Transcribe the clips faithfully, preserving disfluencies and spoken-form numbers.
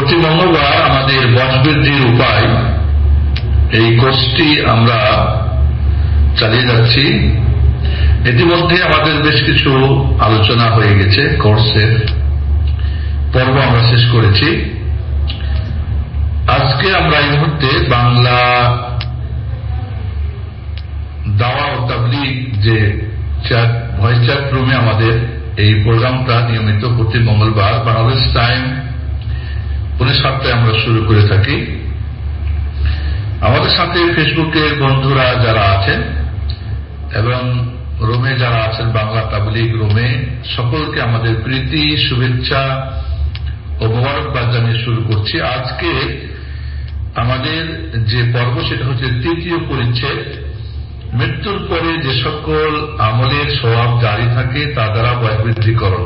প্রতি মঙ্গলবার আমাদের বয়স বৃদ্ধির উপায় এই কোর্সটি আমরা চালিয়ে যাচ্ছি। ইতিমধ্যে আমাদের বেশ কিছু আলোচনা হয়ে গেছে, কোর্সের পর্ব আমরা শেষ করেছি। আজকে আমরা এই মুহূর্তে বাংলা দাওয়া ও তাবলীগ যে ভয়েস চ্যাট রুমে আমাদের এই প্রোগ্রামটা নিয়মিত প্রতি মঙ্গলবার বাংলাদেশ টাইম পৌনে সাতটায় আমরা শুরু করে থাকি। আমাদের সাথে ফেসবুকের বন্ধুরা যারা আছেন এবং রুমে যারা আছেন বাংলা তাবলীগ রুমে, সকলকে আমাদের প্রীতি, শুভেচ্ছা ও মোবারকবাদ জানিয়ে শুরু করছি। আজকে আমাদের যে পর্ব সেটা হচ্ছে তৃতীয় পরিচ্ছেদ, মৃত্যুর পরে যে সকল আমলের সওয়াব জারি থাকে তা দ্বারা বয়বৃদ্ধিকরণ।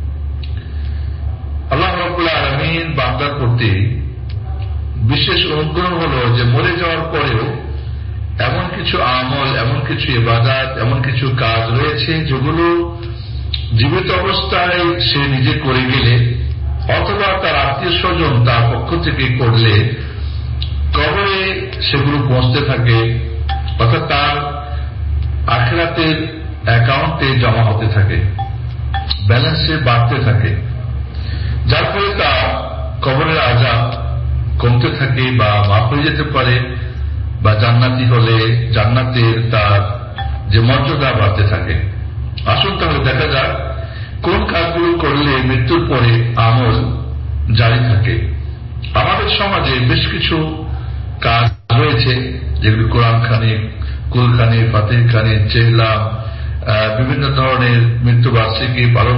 আল্লাহ রাব্বুল আলামিন বান্দার প্রতি বিশেষ অনুগ্রহ হল যে মরে যাওয়ার পরেও এমন কিছু আমল, এমন কিছু ইবাদত, এমন কিছু কাজ রয়েছে যেগুলো জীবিত অবস্থায় সে নিজে করে গেলে অথবা তার আত্মীয় স্বজন তার পক্ষ থেকে করলে কবরে সেগুলো পৌঁছতে থাকে, অর্থাৎ তার আখিরাতের অ্যাকাউন্টে জমা হতে থাকে, ব্যালেন্সে বাড়তে থাকে, যার ফলে তার কবরের আযাব কমতে থাকে বা মাফ হয়ে যেতে পারে, বা জান্নাতি হলে জান্নাতের তার যে মর্যাদা বাড়তে থাকে। আসুন তাহলে দেখা যাক কোন কাজগুলো করলে মৃত্যুর পরে আমল জারি থাকে। আমাদের সমাজে বেশ কিছু কাজ রয়েছে যেগুলি কোরআন খানি, কুলখানি, ফাতিহ খানি, চেহলা, বিভিন্ন ধরনের মৃত্যুবার্ষিকী পালন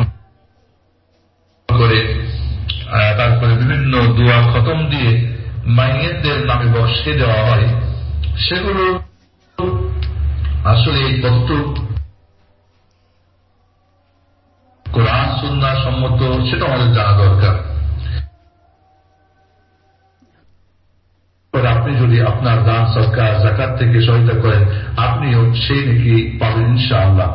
করে, তারপরে বিভিন্ন দোয়া খতম দিয়ে মাইয়েতদের নামে বসিয়ে দেওয়া হয়। সেগুলো আসলে কত কোরআন সুন্নাহ সম্মত সেটা আমাদের জানা দরকার। আপনি যদি আপনার দান, সদকা, যাকাত থেকে সহায়তা করেন, আপনিও সেই নাকি পাবেন ইনশাআল্লাহ।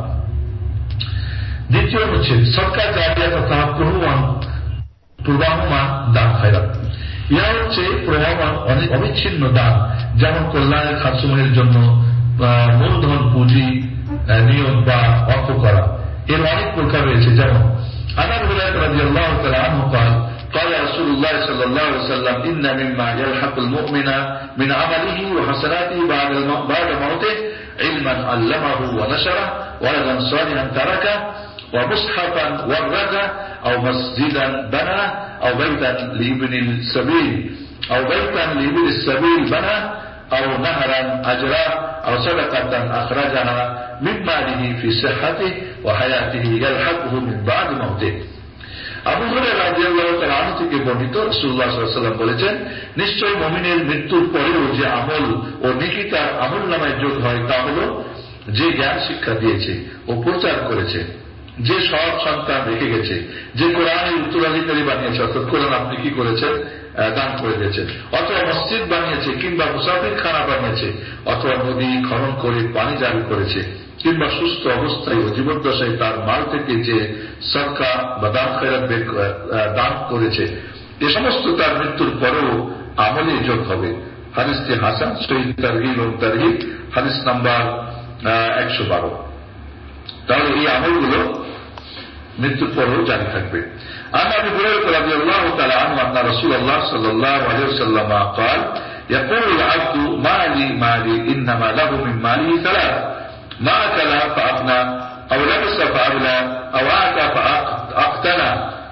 দ্বিতীয় হচ্ছে সরকার জারিয়া তথা প্রবহমান প্রবাহমান দান খায়রাত। ইহা হচ্ছে প্রবাহমান অনেক অবিচ্ছিন্ন দান, যেমন কল্যাণের খাতসমূহের জন্য মূলধন, পুঁজি, নিয়োগ বা অর্থ করা। এর অনেক প্রকার রয়েছে, যেমন আনার হুরায়রা রাদিয়াল্লাহু তাআলা আনহু قال قال رسول الله صلى الله عليه وسلم إن مما يلحق المؤمن من عمله وحسناته بعد بعد موته علما علمه ونشره ولدا صالحا تركه ومصحفا ورثه أو مسجدا بناه أو بيتا لابن السبيل أو بيتا لابن السبيل بناه أو نهرا أجراه أو صدقة أخرجها من ماله في صحته وحياته يلحقه من بعد موته। আবু হুরায়রা রাদিয়াল্লাহু তাআলা আনহু থেকে বর্ণিত, রাসূলুল্লাহ সাল্লাল্লাহু আলাইহি ওয়াসাল্লাম বলেছেন, নিশ্চয় মুমিনের মৃত্যুর পরেও যে আমল ও নেকি তার আমলনামায় যোগ হয় তা হল যে জ্ঞান শিক্ষা দিয়েছে ও প্রচার করেছে, যে সৎ সন্তান রেখে গেছে, যে কোরআনের উত্তরাধিকারী বানিয়েছে, অর্থাৎ কোরআন আপনি কি করেছেন, দান করে দিয়েছেন, অথবা মসজিদ বানিয়েছে কিংবা মুসাফির খানা বানিয়েছে, অথবা নদী খনন করে পানি জারি করেছে, কিংবা সুস্থ অবস্থায় ও জীবদ্দশায় তার মাল থেকে যে সদকা বা দান খয়রাত দান করেছে, এ সমস্ত তার মৃত্যুর পরেও আমলে যোগ হবে। হাদিসটি হাসান, সহিহ তারগিব ও তারহিব, হাদিস নাম্বার একশো বারো। তাহলে এই আমলগুলো মৃত্যুর পরেও জারি থাকবে। عن ابي هريره رضي الله تعالى عنه ان رسول الله صلى الله عليه وسلم قال يقول العبد مالي مالي انما له من ماله ثلاث ما اكل فافنى او لبس فابلى او اعطى فاقتنى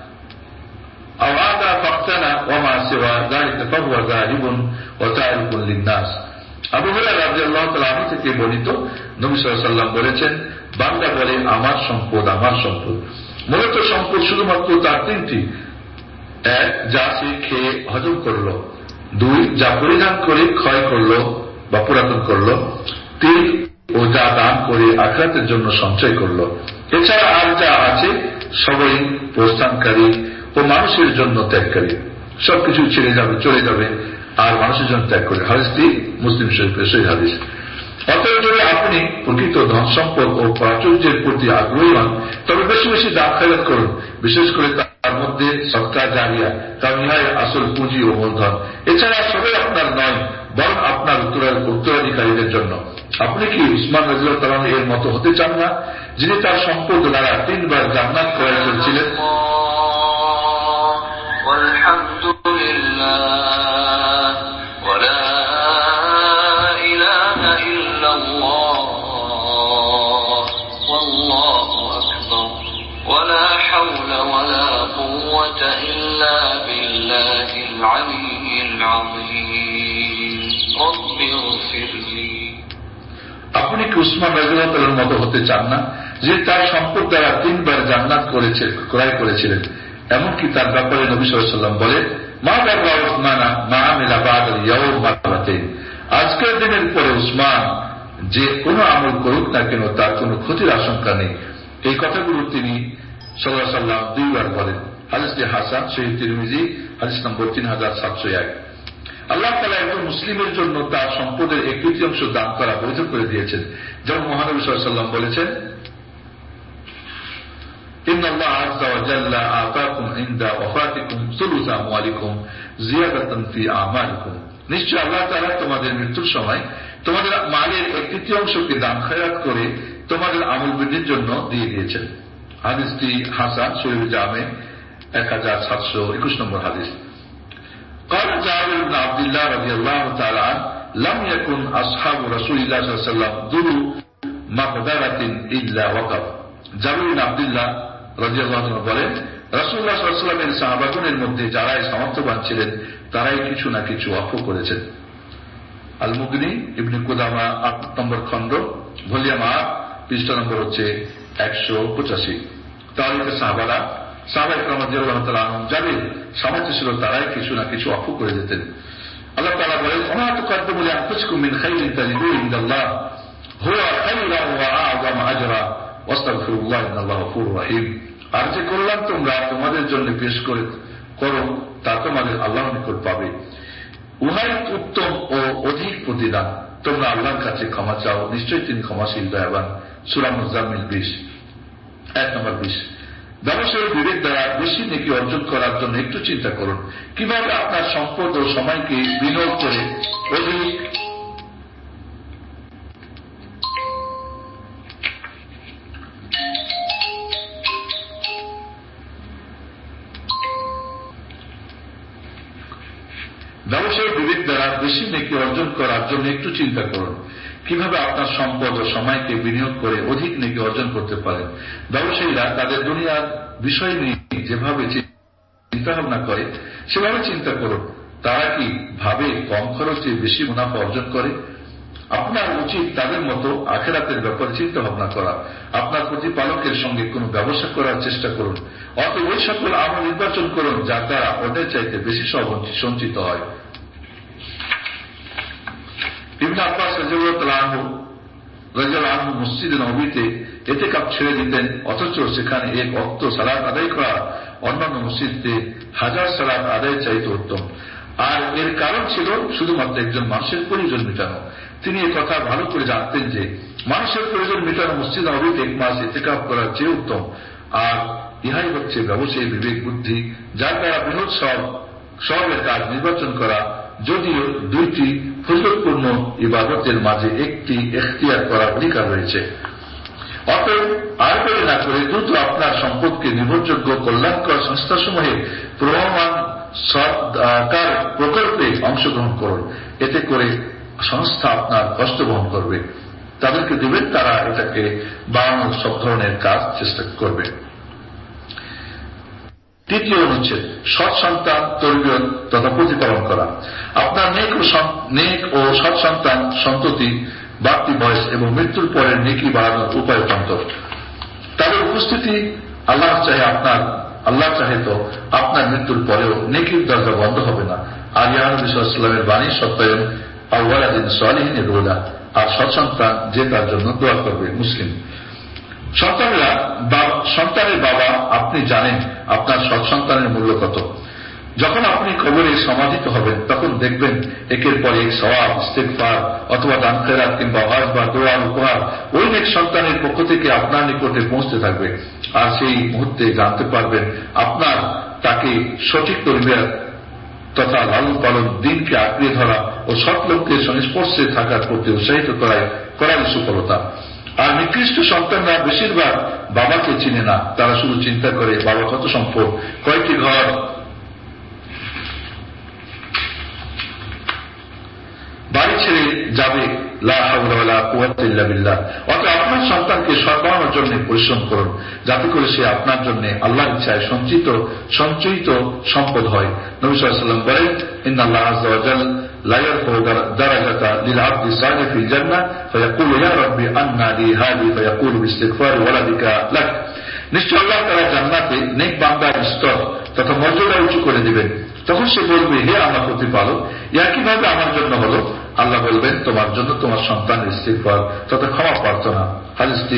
او اعطى فاقتنى وما سوى ذلك فهو غالب وتارك للناس। আবু হুরায়রা রাদিয়াল্লাহু তাআলা আনহু থেকে বর্ণিত, নবী সাল্লাল্লাহু আলাইহি ওয়াসাল্লাম বলেছেন, বান্দা বলে আমার সম্পদ আমার সম্পদ। মূলত সম্পদ শুধুমাত্র তার তিনটি: এক, যা সে খেয়ে হজম করল; দুই, যা পরিধান করে ক্ষয় করল বা পুরাতন করল; তিন, ও যা দান করে আখিরাতের জন্য সঞ্চয় করল। এছাড়া আর যা আছে সবই প্রস্থানকারী ও মানুষের জন্য ত্যাগকারী, সবকিছু ছেড়ে যাবে, চলে যাবে, আর মানুষের জন্য ত্যাগ করে। হাদিসটি মুসলিম শরীফের সহিহ হাদিস। অতএব যদি আপনি প্রকৃত ধন সম্পদ ও প্রাচুর্যের প্রতি আগ্রহী হন, তবে বেশি বেশি দান খয়রাত করুন, বিশেষ করে তার তার মধ্যে সদকা জারিয়া, কারণ ইহাই আসল পুঁজি ও মূলধন। এছাড়া সবাই আপনার নয়, বরং আপনার উত্তরাধিকারীদের জন্য। আপনি কি উসমান রাদিয়াল্লাহু তাআলা এর মতো হতে চান না, যিনি তার সম্পদ দ্বারা তিনবার জান্নাত ক্রয় করেছিলেন? আপনি কি উসমান রাদিয়াল্লাহু তাআলার মতো হতে চান না, যে তার সম্পদ দ্বারা তিনবার জান্নাত করেছে ক্রয় করেছিলেন? এমনকি তার ব্যাপারে নবী সাল্লাল্লাহু আলাইহি ওয়াসাল্লাম বলে, মা দাররা উসমানা মা আমিলা বা'দাল ইয়াউম মাররাতাইন, আজকের দিনের পরে উসমান যে কোনো আমল করুক না কেন তার কোনো ক্ষতির আশঙ্কা নেই। এই কথাগুলো তিনি সাল্লাল্লাহু আলাইহি ওয়াসাল্লাম দুইবার বলেন। হাদিসটি হাসান, সহিহ তিরমিজি, হাদিস নম্বর তিন হাজার সাতশো এক। আল্লাহ তাআলা একজন মুসলিমের জন্য তার সম্পদের এক তৃতীয়াংশ দান করা বৈধ করে দিয়েছেন, যেমন মহানবী সাল্লাল্লাহু আলাইহি ওয়াসাল্লাম বলেছেন, ইন্নাল্লাহ আযজা ওয়া জাল্লা আতাকুম ইনদা ওয়াফাতিকুম সুলুসা আমওয়ালিকুম জিয়াদাতান ফি আমালিকুম, নিশ্চয় আল্লাহ তাআলা তোমাদের মৃত্যুর সময় তোমাদের মালের এক তৃতীয়াংশকে দান খয়রাত করে তোমাদের আমল বৃদ্ধির জন্য দিয়ে দিয়েছেন। হাদিসটি হাসান, সহিহ জামে এক হাজার সাতশো একুশ নম্বর হাদিস। قال جابر بن عبد الله رضي الله تعالى عنه لم يكن اصحاب رسول الله صلى الله عليه وسلم ذو مقدرة الا وقف। জাবির বিন আব্দুল্লাহ রাদিয়াল্লাহু আনহু বলেন, রাসূলুল্লাহ সাল্লাল্লাহু আলাইহি ওয়াসাল্লামের সাহাবাগণের মধ্যে যারাই সামর্থ্যবান ছিলেন তারাই কিছু না কিছু ওয়াকফ করেছেন। আল মুগনি ইবনে কুদামা আট নম্বর খণ্ড, ভলিউম আট, পৃষ্ঠা নম্বর হচ্ছে একশো পঁচাশি। তারিখে সাহাবারা সাহাবা ইকরাম রাদিয়াল্লাহু তাআলা আনহুম যাদের সামর্থ্য ছিল তারাই কিছু না কিছু ওয়াকফ করে দিতেন। আল্লাহ তাআলা বলেন, ওয়া তুকাদ্দিমু লিআনফুসিকুম মিন খাইরিন তাজিদুহু ইনদাল্লাহ হুয়া খায়রান ওয়া আ'যামু আজরা ওয়াস্তাগফিরুল্লাহ ইন্নাল্লাহু গফুরুর রহিম। আর যে কল্যাণ তোমরা তোমাদের জন্য পেশ করে করো তা তোমাদের আল্লাহর নিকট পাবে, উহাই উত্তম ও অধিক প্রতিদান। তোমরা আল্লাহর কাছে ক্ষমা চাও, নিশ্চয়ই তিনি ক্ষমাশীল দয়াবান। সূরা মুজাম্মিল বিশ, এক নম্বর বিশ। ব্যবসায়ী বিবেক দ্বারা বেশি নেকি অর্জন করার জন্য একটু চিন্তা করুন, কিভাবে আপনার সম্পদ ও সময়কে বিনিয়োগ করে অধিক ব্যবসায়ী বিবেক দ্বারা বেশি নেকি অর্জন করার জন্য একটু চিন্তা করুন, কিভাবে আপনার সম্পদ ও সময়কে বিনিয়োগ করে অধিক নেকি অর্জন করতে পারেন। ব্যবসায়ীরা তাদের দুনিয়ার বিষয় নিয়ে যেভাবে চিন্তা ভাবনা করে সেভাবে চিন্তা করুন। তারা কি ভাবে কম খরচে বেশি মুনাফা অর্জন করে? আপনার উচিত তাদের মতো আখিরাতের ব্যাপারে চিন্তা ভাবনা করা। আপনার প্রতিপালকের সঙ্গে কোনো ব্যবসা করার চেষ্টা করুন, অত ওই সকল আমল নির্বাচন করুন যা দ্বারা অন্যের চাইতে বেশি সঞ্চিত হয়। ইবনে আব্বাস রাদিয়াল্লাহু আনহু মসজিদে নববীতে ইতিকাফ ছেড়ে দিতেন, অথচ সেখানে এক ওয়াক্ত সালাত আদায় করা অন্যান্য মসজিদে হাজার সালাত আদায় চাইতে উত্তম। আর এর কারণ ছিল শুধুমাত্র একজন মানুষের প্রয়োজন মেটানো। তিনি এ কথা ভালো করে জানতেন যে মানুষের প্রয়োজন মেটানো মসজিদ নববীতে এক মাস ইতিকাফ করার চেয়ে উত্তম। আর ইহাই হচ্ছে ব্যবসায়ী বিবেক বুদ্ধি, যার দ্বারা বৃহৎ সব সবের কাজ নির্বাচন করা। যদিও দুইটি ফজিলতপূর্ণ ইবাদতের মাঝে একটি এখতিয়ার করার অধিকার রয়েছে। অতএব আর করে না করে দ্রুত আপনার সম্পদকে নির্ভরযোগ্য কল্যাণকর সংস্থাসমূহের প্রমাণ সরকার প্রকল্পে অংশগ্রহণ করুন। এতে করে সংস্থা আপনার কষ্ট বহন করবে, তাদেরকে দেবেন, তারা এটাকে বাড়ানোর সব ধরনের কাজ চেষ্টা করবে। তৃতীয় অনুচ্ছেদ, সৎ সন্তান তরবিয়ত তথা প্রতিপালন করা। আপনার নেক ও নেক ও সৎ সন্তান সন্ততি বাড়তি বয়স এবং মৃত্যুর পরের নেকি বাড়ানোর উপায় অন্তর। তাদের উপস্থিতি আল্লাহ চাহে আপনার আল্লাহ চাহে তো আপনার মৃত্যুর পরেও নেকির দরজা বন্ধ হবে না। আর ইয়া নবী সাল্লাল্লাহু আলাইহি ওয়াসাল্লামের বাণী সত্যায়ন আওয়ালাদিন সালিহিনের রোলা, আর সৎ সন্তান যে তার জন্য দোয়া করবে। মুসলিম। সন্তানেরা সন্তানের বাবা, আপনি জানেন আপনার সৎ সন্তানের মূল্য কত। যখন আপনি কবরে সমাধিত হবেন তখন দেখবেন একের পর এক সওয়াব, ইস্তেগফার অথবা দান খেরাত কিংবা হজ বা দোয়া উপহার ওই নেক সন্তানের পক্ষ থেকে আপনার নিকটে পৌঁছতে থাকবে। আর সেই মুহূর্তে জানতে পারবেন আপনার তাকে সঠিক তরবিয়ত তথা লালন পালন, দিনকে আঁকড়ে ধরা ও সৎ লোকদের সংস্পর্শে থাকার প্রতি উৎসাহিত করায় করার সফলতা। আর নিকৃষ্ট সন্তানরা বেশিরভাগ বাবাকে চিনে না, তারা শুধু চিন্তা করে বাবা কত সম্পদ, কয়েকটি ঘর, বাড়ি ছেড়ে যাবে। লা হাওলা ওয়ালা কুওয়াতা ইল্লা বিল্লাহ। অতএব আপনার সন্তানকে সৎ বানানোর জন্য পরিশ্রম করুন, যাতে করে সে আপনার জন্য আল্লাহর ইচ্ছায় সঞ্চিত সঞ্চয়িত সম্পদ হয়। নবী সাল্লাল্লাহু আলাইহি ওয়াসাল্লাম বলেন, ইন্নাল্লাহ আযজা ওয়া জাল লা ইয়ারফাউ দারাজাতা লিল আবদি সালিহ ফিল জান্নাহ ফায়াকুলু ইয়া রাব্বি আন্না লি হাযি ফায়াকুলু বিইস্তিগফারি ওয়ালাদিকা লাক। নিশ্চয় আল্লাহ তাআলা জান্নাতে নেক বান্দার স্তর তথা মর্যাদা উঁচু করে দিবেন। তখন সে বলবে, হে আমার প্রতিপালক, ইয়া কিভাবে আমার জন্য হলো? আল্লাহ বলবেন, তোমার জন্য তোমার সন্তানের ইস্তিগফার তথা ক্ষমা প্রার্থনা। হাদিসটি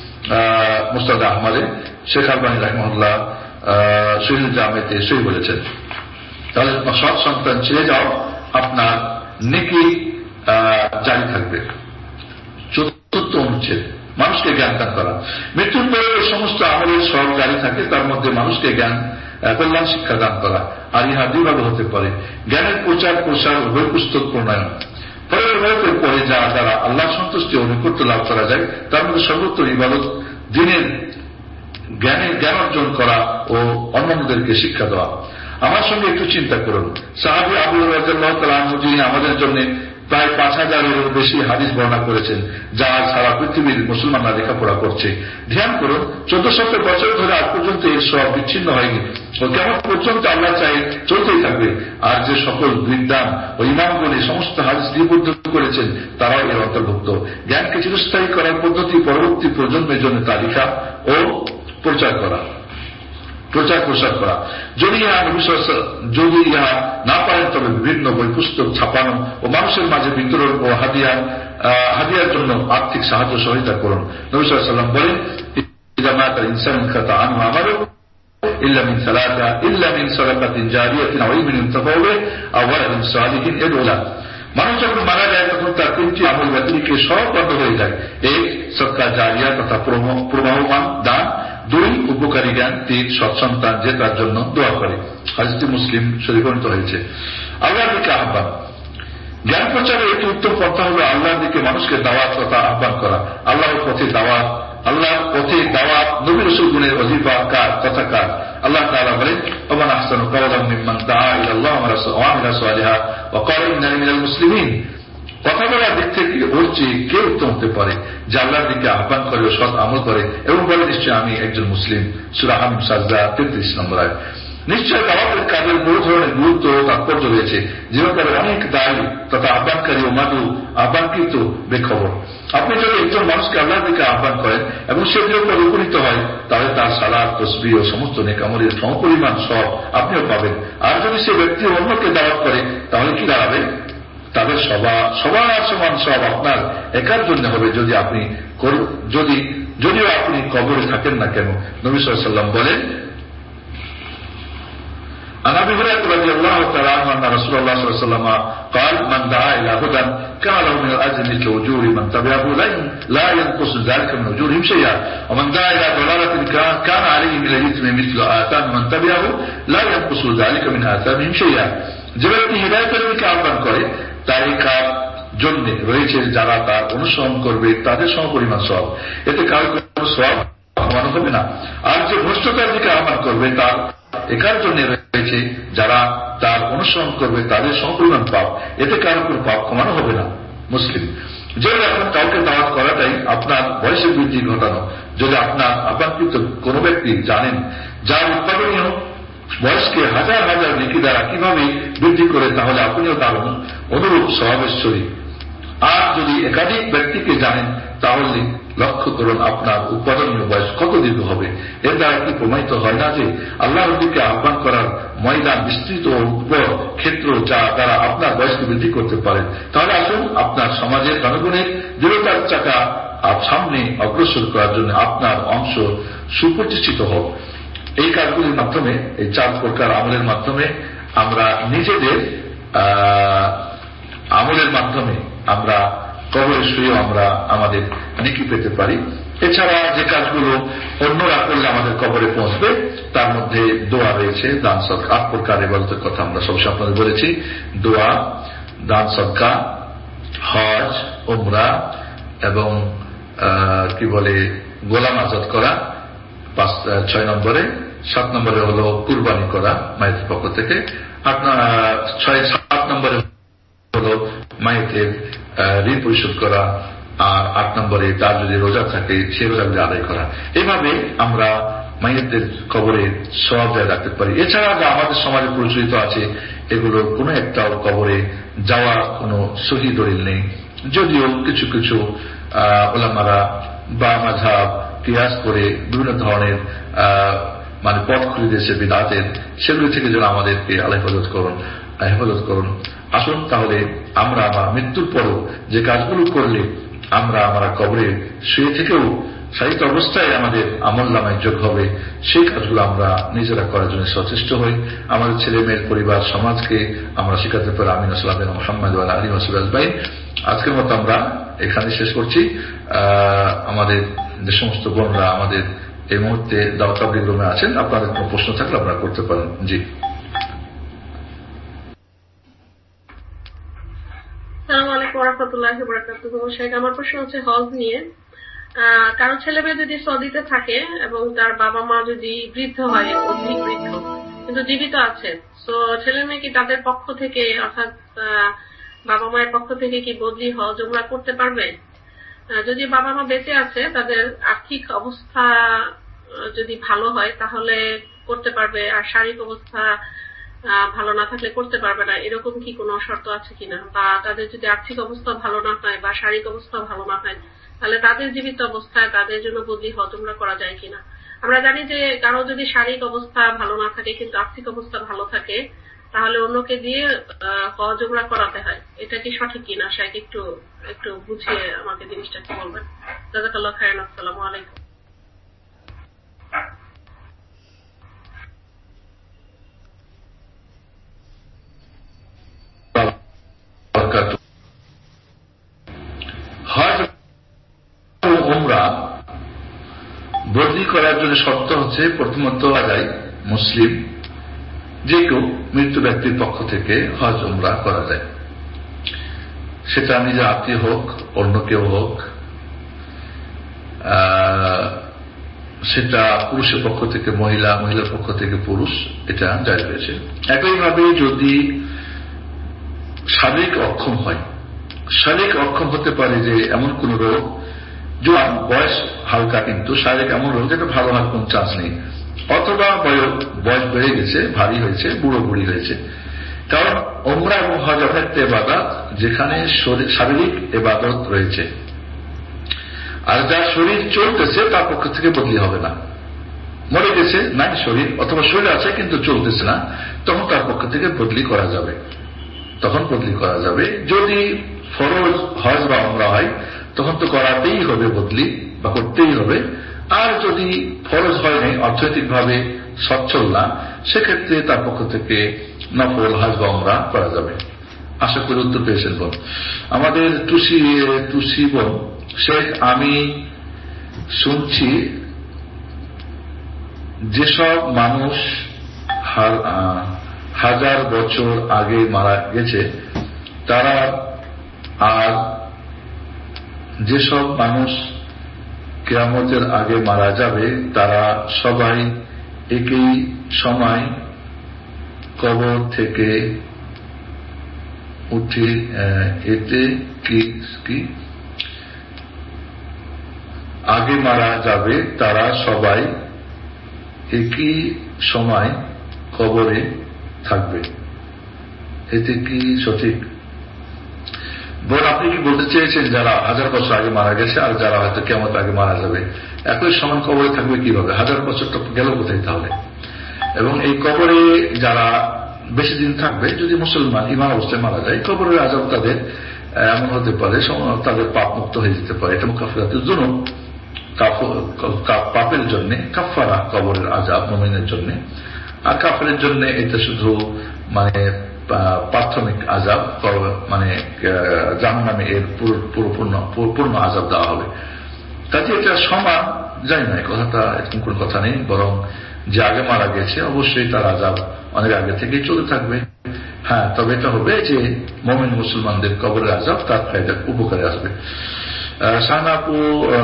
মুসনাদ আহমদে শেখ আলবানী রাহিমাহুল্লাহ সহিহুল জামেতে সহি বলেছেন। তাহলে সৎ সন্তান ছেড়ে যাও, আপনার নেকি জারি থাকবে। চতুর্থ অনুচ্ছেদ, মানুষকে জ্ঞান দান করা। মৃত্যুর পরে সমস্ত আমলের সব জারি থাকে, তার মধ্যে মানুষকে জ্ঞান কল্যাণ শিক্ষা দান করা। আর ইহা দুইভাবে হতে পারে, জ্ঞানের প্রচার প্রসার, বই পুস্তক প্রণয়ন। পরের পরে যা দ্বারা আল্লাহ সন্তুষ্টি ও নৈকট্য লাভ করা যায়, তার মধ্যে সর্বোত্তম ইবাদত দিনের জ্ঞানের জ্ঞান অর্জন করা ও অন্যান্যদেরকে শিক্ষা দেওয়া। আমার সঙ্গে একটু চিন্তা করুন, সাহাবী আবু হুরায়রা রাদিয়াল্লাহু তাআলা আনহু যিনি আমাদের জন্য প্রায় পাঁচ হাজারেরও বেশি হাদিস বর্ণনা করেছেন, যা সারা পৃথিবীর মুসলমানরা লেখাপড়া করছে। ধ্যান করুন, চোদ্দ শত বছর ধরে আজ পর্যন্ত এর সব বিচ্ছিন্ন হয়নি ও কেমন পর্যন্ত আল্লাহ চাই চলতেই থাকবে। আর যে সকল বিদ্বান ও ইমামগণে সমস্ত হাদিস লিপিবদ্ধ করেছেন, তারাও এর অন্তর্ভুক্ত। জ্ঞানকে চিরস্থায়ী করার পদ্ধতি পরবর্তী প্রজন্মের জন্য তালিকা ও প্রচার করা প্রচার প্রসার করা। যদি ইহা যদি ইহা না পারেন, তবে বিভিন্ন বই পুস্তক ছাপানো ও মানুষের মাঝে বিতরণ ও হাদিয়া হাদিয়ার জন্য আর্থিক সাহায্য সহায়তা করুন। নবী সাল্লাল্লাহু আলাইহি ওয়াসাল্লাম বলেন, ইযা মাতা ইনসান খাতা আনহু আমালু ইল্লা মিন সালাতা ইল্লা মিন সাদাকাতিন জারিয়াতিন আও ইলমিন ইনতাফাউ বিহি আও ওয়ালাদিন সালিহিন ইয়াদউ লাহু। মানুষ যখন মারা যায়, তখন তার তিনটি আমল ব্যতিরিক্ত সব বন্ধ হয়ে যায়। এক, সদকা জারিয়া তথা প্রবাহমান দান। দুই, উপকারী জ্ঞান। তিন, সৎসন্তান যে তার জন্য দোয়া করে। হাদিসটি মুসলিম শরীফে বর্ণিত হয়েছে। আল্লাহর দিকে আহ্বান। জ্ঞান প্রচারের একটি উত্তম পন্থা হল আল্লাহর দিকে মানুষকে দাওয়াত তথা আহ্বান করা। আল্লাহর পথে দাওয়াত আল্লাহর পথে দাওয়াত নবী রাসূল গুণের অজিফা কাজ তথা কাজ। আল্লাহ তাআলা বলেন, ওমান আহসানু কাওলাম মিম্মান দাআ ইলাল্লাহি ওয়া আমিলা সালিহান ওয়া ক্বালা ইন্নানি মিনাল মুসলিমিন। কথা বলার দিক থেকে ওর চেয়ে কে উত্তম হতে পারে, যে আল্লাহর দিকে আহ্বান করে ও সৎ আমল করে এবং বলে, নিশ্চয় আমি একজন মুসলিম। সূরা হামিম সাজদা তেত্রিশ নম্বর আয়াত। নিশ্চয় দাওয়াতের কাজের বহু ধরনের গুরুত্ব ও তাৎপর্য রয়েছে, যে ব্যাপারে অনেক দায়ী তথা আহ্বানকারী ও মাদু আহ্বানকৃত বেখবর। আপনি যদি একজন মানুষকে আল্লাহর দিকে আহ্বান করেন এবং সে উপর উপনীত হয়, তাহলে তার সালাত, তাসবিহ ও সমস্ত নেক আমলের সমপরিমাণ সব আপনিও পাবেন। আর যদি সে ব্যক্তি অন্যকে দাওয়াত করে, তাহলে কি দাঁড়াবে? তাদের সবার সবার সমান সব আপনার একার জন্য হবে, যদি আপনি যদি যদিও আপনি কবরে থাকেন না কেন। নবী সাল্লাল্লাহু আলাইহি ওয়াসাল্লাম বলেন, عن ابي هريره رضي الله تعالى عنه ان رسول الله صلى الله عليه وسلم قال من دعا الى هدى كان له من الاجر مثل اجور من تبعه لا ينقص ذلك من اجورهم شيئا ومن دعا الى ضلاله كان عليه من الاثم مثل اثام من تبعه لا ينقص ذلك من اثامهم شيئا। যে ব্যক্তি হিদায়াতের দিকে আহ্বান করে, তারিকার জন্য রয়েছে যারা তার অনুসরণ করবে তাদের সমপরিমাণ সওয়াব, এতে কারো কোনো সওয়াব কমানো হবে না। আর যে ভ্রষ্টতার দিকে আহ্বান করবে, তার একার জন্য রয়েছে যারা তার অনুসরণ করবে তাদের সমপরিমাণ পাপ, এতে কারো কোনো পাপ কমানো হবে না। মুসলিম। যেমন এখন কাউকে দাওয়াত করাটাই আপনার বয়সের বৃদ্ধি ঘটানো। যদি আপনার আহ্বানকৃত কোনো ব্যক্তি জানেন যার উৎপাদনীয় বয়সকে হাজার হাজার নেকি দ্বারা কিভাবে বৃদ্ধি করে, তাহলে আপনিও তার অনুরূপ স্বভাবের শরীর। আর যদি একাধিক ব্যক্তিকে জানেন, তাহলে লক্ষ্য করুন আপনার উৎপাদনীয় বয়স কত দীর্ঘ হবে। এর দ্বারা কি প্রমাণিত হয় না যে আল্লাহর দিকে আহ্বান করার ময়দান বিস্তৃত ও উপর ক্ষেত্র, যা দ্বারা আপনার বয়সকে বৃদ্ধি করতে পারেন? তাহলে আসুন আপনার সমাজের জনগণের দৃঢ়তার চাকা সামনে অগ্রসর করার জন্য আপনার অংশ সুপ্রতিষ্ঠিত হোক। এই কাজগুলির মাধ্যমে, এই চার প্রকার আমলের মাধ্যমে আমরা নিজেদের আমলের মাধ্যমে আমরা কবরে শুয়েও আমরা আমাদের নেকি পেতে পারি। এছাড়া যে কাজগুলো অন্যরা করলে আমাদের কবরে পৌঁছবে তার মধ্যে দোয়া রয়েছে, দান সদকা, আট প্রকার ইবাদতের কথা আমরা সবসময় আপনাদের বলেছি। দোয়া, দান সদকা, হজ, উমরা এবং কি বলে গোলাম আজাদ করা পাঁচ ছয় নম্বরে। সাত নম্বরে হলো কুরবানি করা মায়ের পক্ষ থেকে। আট ছয় সাত নম্বরে হলো মায়ের ঋণ পরিশোধ করা। আর আট নম্বরে তার যদি রোজা থাকে সে রোজাগুলি আদায় করা। এইভাবে আমরা মায়েদের কবরে সওয়াব রাখতে পারি। এছাড়া যা আমাদের সমাজে প্রচলিত আছে এগুলো কোনো একটা কবরে যাওয়ার কোনো সহি দলিল নেই, যদিও কিছু কিছু ওলামারা বা মাযহাব কিয়াস করে বিভিন্ন ধরনের মানে পথ খুলে দিয়েছে বিদআতের, সেগুলি থেকে যেন আমাদেরকে আল্লাহ হেফাজত করুন হেফাজত করুন। আসুন তাহলে আমরা আমার মৃত্যুর পরও যে কাজগুলো করলে আমরা আমরা কবরে শুয়ে থেকেও শারীরিক অবস্থায় আমাদের আমলনামায় যোগ হবে, সেই কাজগুলো আমরা নিজেরা করার জন্য সচেষ্ট হই। আমাদের ছেলে মেয়ের পরিবার সমাজকে আমরা শিখাতে পারি। আমিন সাল্লাল্লাহু আলাইহি মুহাম্মদ ওয়া আলিহি ওয়া সাহবিহি। আজকের মতো আমরা এখানে শেষ করছি। আমাদের যে সমস্ত বোনরা আমাদের এই মুহূর্তে দাওয়াত তাবলীগ রুমে আছেন, আপনাদের কোনো প্রশ্ন থাকলে আপনারা করতে পারেন। জি, আসসালামু আলাইকুম ওয়া রাহমাতুল্লাহি ওয়া বারাকাতুহু। শেখ, আমার প্রশ্ন হচ্ছে হজ নিয়ে। কারো ছেলে মেয়ে যদি সৌদিতে থাকে এবং তার বাবা মা যদি বৃদ্ধ হয়, অধিক বৃদ্ধ কিন্তু জীবিত আছে, তো ছেলে মেয়ে কি তাদের পক্ষ থেকে অর্থাৎ বাবা মায়ের পক্ষ থেকে কি বদলি হজ উমরা করতে পারবে? যদি বাবা মা বেঁচে আছে, তাদের আর্থিক অবস্থা যদি ভালো হয় তাহলে করতে পারবে, আর শারীরিক অবস্থা ভালো না থাকলে করতে পারবে না, এরকম কি কোনো শর্ত আছে কিনা? বা তাদের যদি আর্থিক অবস্থা ভালো না হয় বা শারীরিক অবস্থা ভালো না হয়, তাহলে তাদের জীবিত অবস্থায় তাদের জন্য বদলি হজ উমরা করা যায় কিনা? আমরা জানি যে কারো যদি শারীরিক অবস্থা ভালো না থাকে কিন্তু আর্থিক অবস্থা ভালো থাকে, তাহলে অন্যকে দিয়ে হজ উমরা করাতে হয়। এটা কি সঠিক কিনা? শেখ, একটু একটু বুঝিয়ে আমাকে জিনিসটা কি বলবেন? জাযাকাল্লাহু খাইরান। আসসালামু আলাইকুম। হজ উমরা বদলি করার জন্য শর্ত হচ্ছে প্রথমত আদায় মুসলিম যে কেউ মৃত্যু ব্যক্তির পক্ষ থেকে হজ উমরা করা যায়, সেটা নিজের আত্মীয় হোক অন্য কেউ হোক, সেটা পুরুষের পক্ষ থেকে মহিলা, মহিলার পক্ষ থেকে পুরুষ, এটা জায়েজ হয়েছে। একইভাবে যদি শারীরিক অক্ষম হয়, শারীরিক অক্ষম হতে পারে যে এমন কোন রোগ, জোয়ান বয়স হালকা কিন্তু শারীরিক এমন রোগ যেটা ভালো হওয়ার কোন চান্স নেই, অথবা বয়স বেড়ে গেছে, ভারী হয়েছে, বুড়ো বুড়ি হয়েছে। কারণ উমরা এবং হজ একটা ইবাদত যেখানে শারীরিক ইবাদত রয়েছে, আর যার শরীর চলতেছে তার পক্ষ থেকে বদলি হবে না। মরে গেছে নাই শরীর, অথবা শরীর আছে কিন্তু চলতেছে না, তখন তার পক্ষ থেকে বদলি করা যাবে, তখন বদলি করা যাবে। যদি ফরজ হজ বা উমরা হয় তখন তো করাতেই হবে বদলি, বা করতেই হবে। আর যদি ফরজ হয় নাই, অর্থনৈতিক ভাবে সচ্ছল না, সেক্ষেত্রে তার পক্ষ থেকে নফল হজ বা উমরা করা যাবে। আশা করি উত্তর পেয়েছেন বোন। আমাদের টুসি টুসি বোন, শেখ, আমি শুনছি যেসব মানুষ হাজার বছর আগে মারা গেছে তারা, আর যেসব মানুষ কিয়ামতের আগে মারা যাবে তারা সবাই একই সময় কবর থেকে উঠে, এতে কি কি আগে মারা যাবে তারা সবাই একই সময় কবরে থাকবে, এতে কি সঠিক? বোন, আপনি কি বলতে চেয়েছেন যারা হাজার বছর আগে মারা গেছে আর যারা হয়তো কিয়ামত আগে মারা যাবে একই সমান কবরে থাকবে কিভাবে? হাজার বছরটা গেল কোথায় তাহলে? এবং এই কবরে যারা বেশি দিন থাকবে, যদি মুসলমান ইমান অবস্থায় মারা যায়, কবরের আযাব তাদের এমন হতে পারে তাদের পাপ মুক্ত হয়ে যেতে পারে। এটা মুকাফফিরাতুজ যুনুব, পাপের জন্য কাফফারা কবরের আযাব মুমিনের জন্য, আর কাফেরের জন্য এটা শুধু মানে প্রাথমিক আযাব, মানে জাহান্নামে এর পূর্ণ পূর্ণ আযাব দেওয়া হবে। কাজে এটা সমান যাই না, কথাটা এরকম কোন কথা নেই, বরং যে আগে মারা গেছে অবশ্যই তার আযাব অনেক আগে থেকেই চলতে থাকবে। হ্যাঁ, তবে এটা হবে যে মুমিন মুসলমানদের কবরের আযাব তার ফায়দা উপকারে আসবে। শাহানা আপু,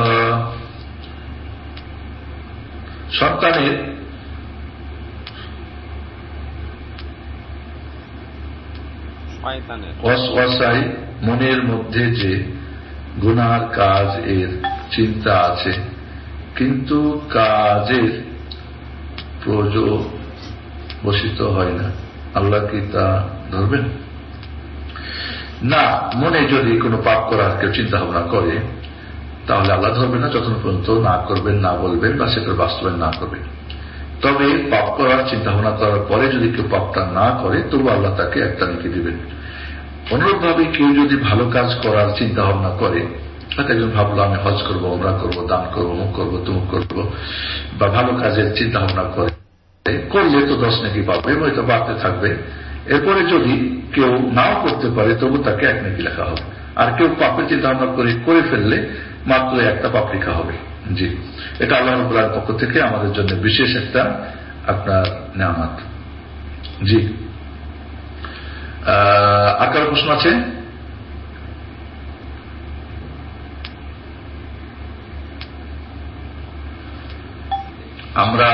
সন্তানের ওয়াসওয়াসায় মনের মধ্যে যে গুনার কাজ এর চিন্তা আছে, কিন্তু কাজের প্রযোজিত হয় না, আল্লাহ কি তা ধরবেন? না, মনে যদি কোনো পাপ করার কেউ চিন্তা ভাবনা করে তাহলে আল্লাহ ধরবেন না যতক্ষণ পর্যন্ত না করবেন, না বলবেন বা সেটার বাস্তবায়ন না করবেন। তবে পাপ করার চিন্তা ভাবনা করার পরে যদি কেউ পাপটা না করে তবু আল্লাহ তাকে একটা নেকি দিবেন। অনুরূপভাবে কেউ যদি ভালো কাজ করার চিন্তা ভাবনা করে, হয়তো একজন ভাবলো আমি হজ করবো, ওমরা করবো, দান করবো, মুখ করবো, তুমুক করবো, বা ভালো কাজের চিন্তা ভাবনা করে করলে তো দশ নেকি পাবে, হয়তো বাড়তে থাকবে। এরপরে যদি কেউ নাও করতে পারে তবু তাকে এক নেকি লেখা হবে। আর কেউ পাপের চিন্তা ভাবনা করে করে ফেললে মাত্র একটা পাপ লেখা হবে। জি, এটা আল্লাহ রাব্বুল আলামিনের পক্ষ থেকে আমাদের জন্য বিশেষ একটা আপনার নিয়ামত। জি, আর কারো প্রশ্ন আছে? আমরা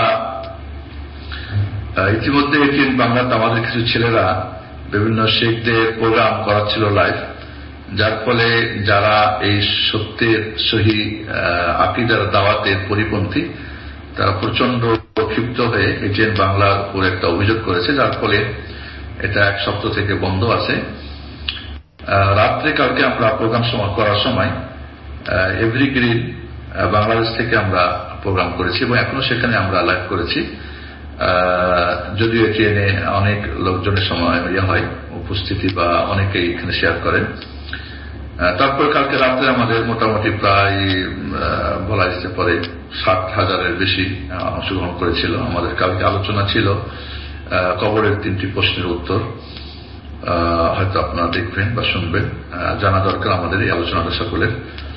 ইতিমধ্যে এটিএন বাংলাতে আমাদের কিছু ছেলেরা বিভিন্ন শেখদের প্রোগ্রাম করাচ্ছিল লাইভ, যার ফলে যারা এই সত্যের সহি আকীদার দাওয়াতের পরিপন্থী তারা প্রচন্ড ক্ষিপ্ত হয়ে এটিএন বাংলার উপর একটা অভিযোগ করেছে, যার ফলে এটা এক সপ্তাহ থেকে বন্ধ আছে। রাত্রে কালকে আমরা প্রোগ্রাম করার সময় এভরিগ্রিন বাংলাদেশ থেকে আমরা প্রোগ্রাম করেছি এবং এখনো সেখানে আমরা লাইভ করেছি। যদিও এটিএনে অনেক লোকজনের সময় ইয়ে হয় উপস্থিতি বা অনেকেই এখানে শেয়ার করেন। তারপর কালকে রাত্রে আমাদের মোটামুটি প্রায় বলা যেতে পারে ষাট হাজারের বেশি অংশগ্রহণ করেছিল। আমাদের কালকে আলোচনা ছিল কবরের তিনটি প্রশ্নের উত্তর, হয়তো আপনারা দেখবেন বা শুনবেন, জানা দরকার আমাদের এই আলোচনাটা সকলের।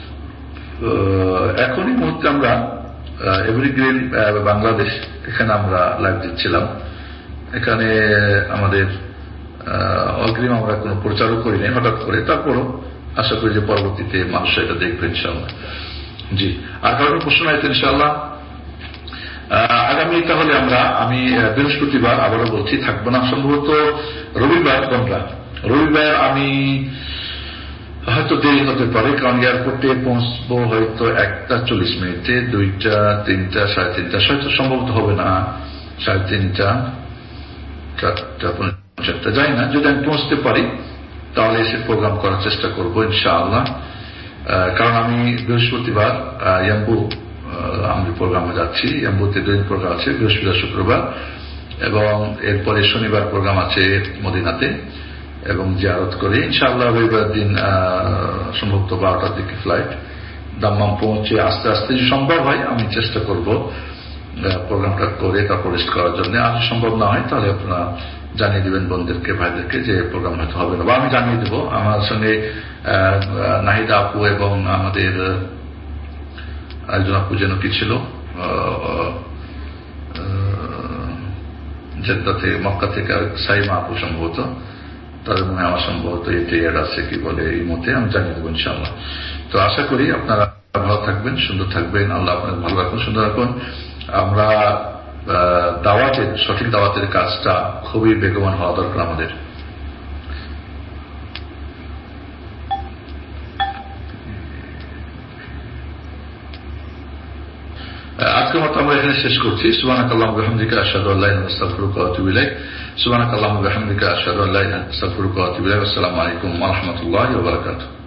এখনই মুহূর্তে আমরা এভরিগ্রিন বাংলাদেশ এখানে আমরা লাইভ দিচ্ছিলাম। এখানে আমাদের অগ্রিম আমরা কোনো প্রচারও করি নাই হঠাৎ করে, তারপরও আশা করি যে পরবর্তীতে মানুষ এটা দেখবে ইনশাআল্লাহ। জি, আর কারণ প্রশ্ন আছে ইনশাআল্লাহ। আগামী তাহলে আমরা আমি বৃহস্পতিবার আবারও বলছি থাকবো না, সম্ভবত রবিবার কোনটা রবিবার আমি হয়তো দেরি হতে পারে, কারণ এয়ারপোর্টে পৌঁছবো হয়তো একটা চল্লিশ মিনিটে, দুইটা তিনটা সাড়ে তিনটা হয়তো সম্ভবত হবে না, সাড়ে তিনটা চারটা চারটা যাই না। যদি আমি পৌঁছতে পারি তাহলে এসে প্রোগ্রাম করার চেষ্টা করবো ইনশাআল্লাহ। কারণ আমি বৃহস্পতিবার ইয়াম্বু আমি প্রোগ্রামে যাচ্ছি, ইয়াম্বুতে দুই প্রোগ্রাম আছে, বৃহস্পতিবার শুক্রবার, এবং এরপরে শনিবার প্রোগ্রাম আছে মদিনাতে, এবং জিয়ারত করে ইনশাআল্লাহ রবিবার দিন সম্ভবত বারোটার দিকে ফ্লাইট দাম্মাম পৌঁছে আস্তে আস্তে যদি সম্ভব হয় আমি চেষ্টা করব প্রোগ্রামটা করে তারপর রেস্ট করার জন্য। আর সম্ভব না হয় তাহলে আপনারা জানিয়ে দিবেন বোনদেরকে ভাইদেরকে যে প্রোগ্রাম হয়তো হবে না, বা আমি জানিয়ে দেবো। আমার সঙ্গে নাহিদা আপু এবং আমাদের একজন আপু যেন কি ছিল জেদ্দা থেকে মক্কা থেকে সাইমা আপু সম্ভবত, তাদের মনে আমার সম্ভবত এটি এড আছে কি বলে এই মতে, আমি জানিয়ে দেবো ইনশাআল্লাহ। তো আশা করি আপনারা ভালো থাকবেন, সুন্দর থাকবেন, আল্লাহ আপনাদের ভালো রাখুন, সুন্দর রাখুন। আমরা দাওয়াতের সঠিক দাওয়াতের কাজটা খুবই বেগবান হওয়া দরকার আমাদের। আজকের মতো আমরা এখানে শেষ করছি। সুবহানাকাল্লাহু ওয়া বিহামদিকা আশহাদু আল্লা ইলাহা ইল্লা আনতা আস্তাগফিরুকা ওয়া আতুবু ইলাইক। সুবহানাকাল্লাহু ওয়া বিহামদিকা আশহাদু আল্লা ইলাহা ইল্লা আনতা আস্তাগফিরুকা ওয়া আতুবু ইলাইক। আসসালামু আলাইকুম ওয়া রাহমাতুল্লাহি ওয়া বারাকাতুহু।